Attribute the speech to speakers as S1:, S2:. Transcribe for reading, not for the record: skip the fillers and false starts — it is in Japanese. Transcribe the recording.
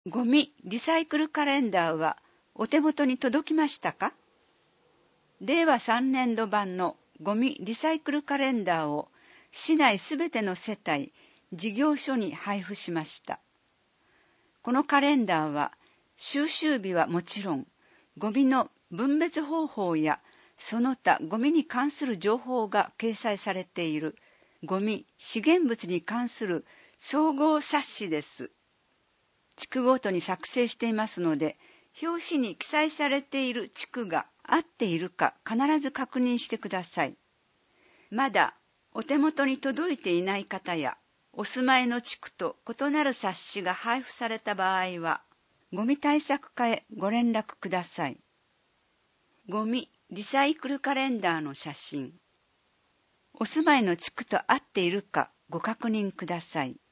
S1: ゴミリサイクルカレンダーはお手元に届きましたか？令和3年度版のゴミリサイクルカレンダーを市内すべての世帯、事業所に配布しました。このカレンダーは収集日はもちろん、ゴミの分別方法やその他ゴミに関する情報が掲載されているゴミ資源物に関する総合冊子です。地区ごとに作成していますので、表紙に記載されている地区が合っているか必ず確認してください。まだお手元に届いていない方や、お住まいの地区と異なる冊子が配布された場合は、ゴミ対策課へご連絡ください。ゴミリサイクルカレンダーの写真。お住まいの地区と合っているかご確認ください。